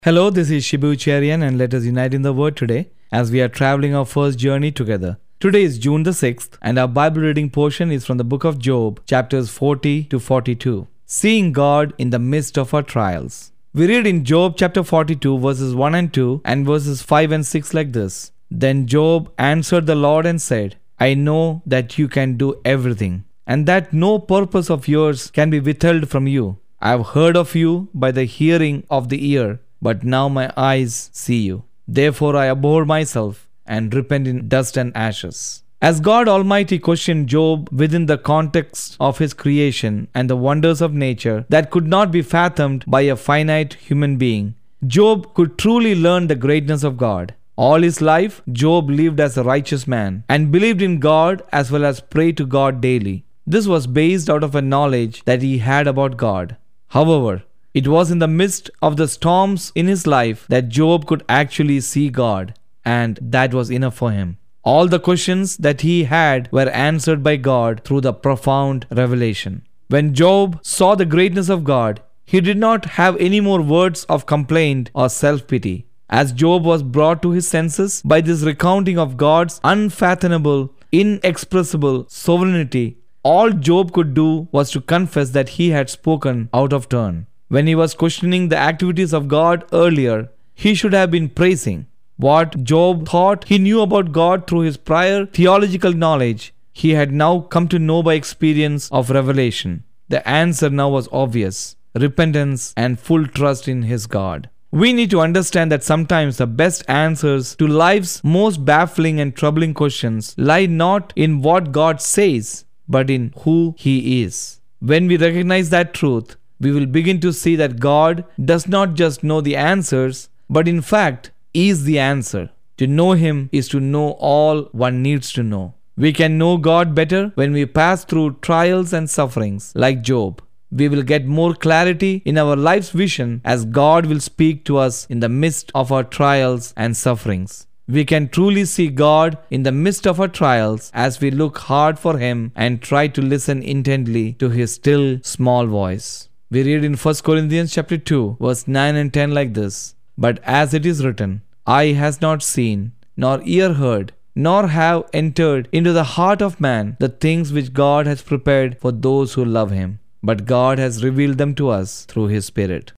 Hello, this is Shibu Cherian and let us unite in the Word today as we are traveling our first journey together. Today is June the 6th and our Bible reading portion is from the book of Job, chapters 40 to 42. Seeing God in the midst of our trials. We read in Job chapter 42 verses 1 and 2 and verses 5 and 6 like this. Then Job answered the Lord and said, I know that you can do everything and that no purpose of yours can be withheld from you. I have heard of you by the hearing of the ear, but now my eyes see you. Therefore I abhor myself and repent in dust and ashes. As God Almighty questioned Job within the context of his creation and the wonders of nature that could not be fathomed by a finite human being, Job could truly learn the greatness of God. All his life, Job lived as a righteous man and believed in God as well as prayed to God daily. This was based out of a knowledge that he had about God. However, it was in the midst of the storms in his life that Job could actually see God, and that was enough for him. All the questions that he had were answered by God through the profound revelation. When Job saw the greatness of God, he did not have any more words of complaint or self-pity. As Job was brought to his senses by this recounting of God's unfathomable, inexpressible sovereignty, all Job could do was to confess that he had spoken out of turn. When he was questioning the activities of God earlier, he should have been praising. What Job thought he knew about God through his prior theological knowledge, he had now come to know by experience of revelation. The answer now was obvious: repentance and full trust in his God. We need to understand that sometimes the best answers to life's most baffling and troubling questions lie not in what God says, but in who He is. When we recognize that truth, we will begin to see that God does not just know the answers, but in fact is the answer. To know Him is to know all one needs to know. We can know God better when we pass through trials and sufferings like Job. We will get more clarity in our life's vision as God will speak to us in the midst of our trials and sufferings. We can truly see God in the midst of our trials as we look hard for Him and try to listen intently to His still small voice. We read in 1 Corinthians chapter 2 verse 9 and 10 like this. But as it is written, eye has not seen, nor ear heard, nor have entered into the heart of man the things which God has prepared for those who love Him. But God has revealed them to us through His Spirit.